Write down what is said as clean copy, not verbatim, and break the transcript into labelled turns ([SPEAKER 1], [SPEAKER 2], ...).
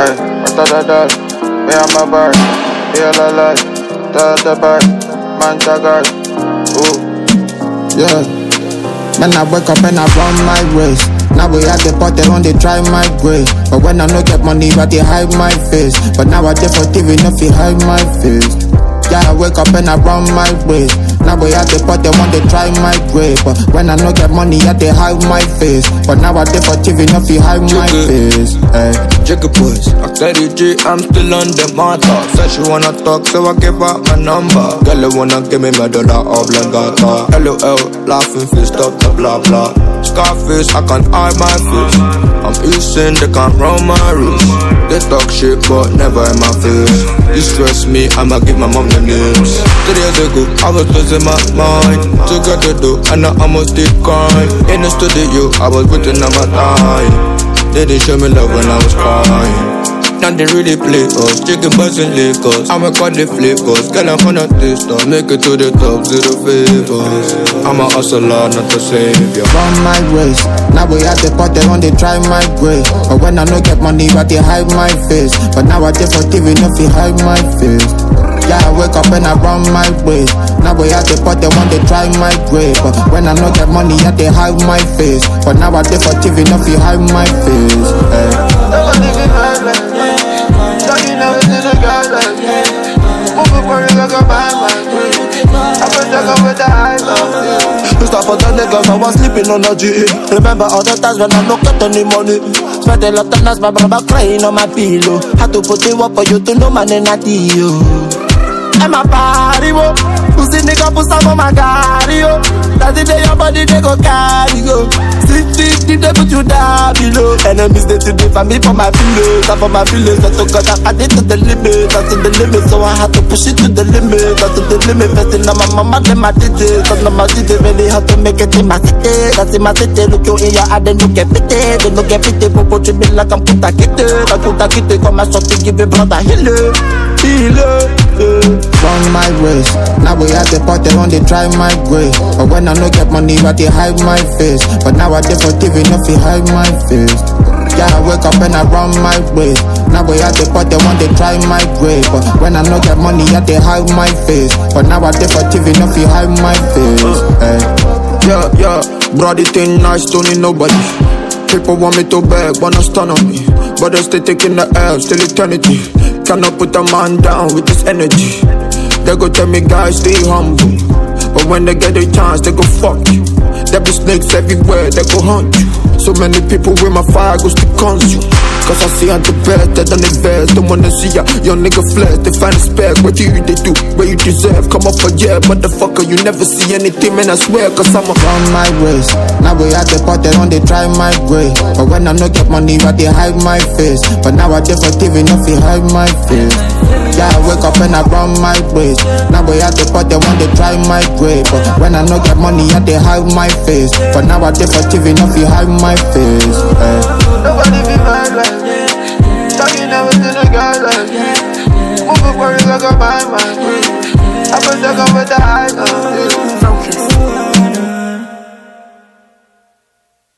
[SPEAKER 1] Ay, da, me on my bar, feel alive, the bar, man jagger, ooh,
[SPEAKER 2] yeah. When I wake up and I run my race. Now we at the pot, they on they try my grade. But when I no get money, but they hide my face. But now I dey for TV, no fi hide my face. Yeah, I wake up and I run my way. Now we at the pot, they want they try my grade. But when I no get money, yeah, they hide my face. But now I dey for TV, no fi hide my face. Hey.
[SPEAKER 3] Jigga boys, I said G, I'm still on the matter. Said she wanna talk, so I give her my number. Girl, wanna give me my dollar oblongata. LOL, laughing face, stop the blah blah. Scarface, I can't hide my face. I'm Eastin', they can't run my roots. They talk shit, but never in my face. You stress me, I'ma give my mom the news. 3 years ago, I was losing my mind. Together though, and I almost did crying. In the studio, I was waiting on my time. They didn't show me love when I was crying. Now they really play us, chicken butts in Lagos. I'ma call the flavors, girl I'm on a taster. Make it to the top, zero favors. I'm a hustler, not a savior.
[SPEAKER 2] Run my race, now we at the pot, they on they try my grade. But when I no get money, but they hide my face. But now I dey for TV, no fi hide my face. Yeah, I wake up and I run my way. Now we at the pot, they want they try my grade. But when I no get money, yeah, they hide my face. But now I dey for TV, no fi hide my face.
[SPEAKER 1] never living my life. So you never seen a girl like me. Moving for you like a bad man. I put that with the high love.
[SPEAKER 4] You start for the niggas, I was sleeping on the G. Remember all the times when I don't get any money. Spent a lot of nights, my brother crying on my pillow. Had to put it up for you to know my name at you. I'm a party, wo. Pussy nigga, put some on my car, yo. That's the day your body, they go carry, go. 650, they put you down below. Enemies, they today for me, for my feelings. And for my feelings, I took out, I did to the limit. That's to the limit, so I had to push it to the limit. That's to the limit, festing on my mama, then my digits. Cause now my digits really have to make it in my city. That's in my city, look you in your eye, then look at pity. Then look at pity, popo, treat me like I'm Kuta Kitty. Like Kuta Kitty, come and shot to give it brother, healer.
[SPEAKER 2] Run my race, now we at the pot, they on they try my grade. But when I no get money, but they hide my face. But now I dey for TV, no fi hide my face. Yeah, I wake up and I run my way. Now we at the pot, they want they try my grade. But when I no get money, yeah, they hide my face. But now I dey for TV, no fi hide my face. Hey.
[SPEAKER 3] Yeah, brody thing nice, don't need nobody. People want me to beg, wanna stun on me. But they stay taking the L, still eternity. Cannot put a man down with this energy. They go tell me guys stay humble, but when they get a chance they go fuck you. There be snakes everywhere, they go hunt you. So many people with my fire goes to consume. Cause I see I'm the best, they done the best. Don't wanna see ya, young nigga flex. They find a spec, what you they do, where you deserve. Come up for yeah, motherfucker, you never see anything, man, I swear. Cause I'm a
[SPEAKER 2] run my race, now we at the pot, they on they try my grade. But when I no get money, but they hide my face. But now I dey for TV, no fi hide my face. Yeah, I wake up and I run my ways. Now we at the pot, they want they try my grade. But when I no get money, yeah, they hide my face. But now I dey for TV, no fi hide my face.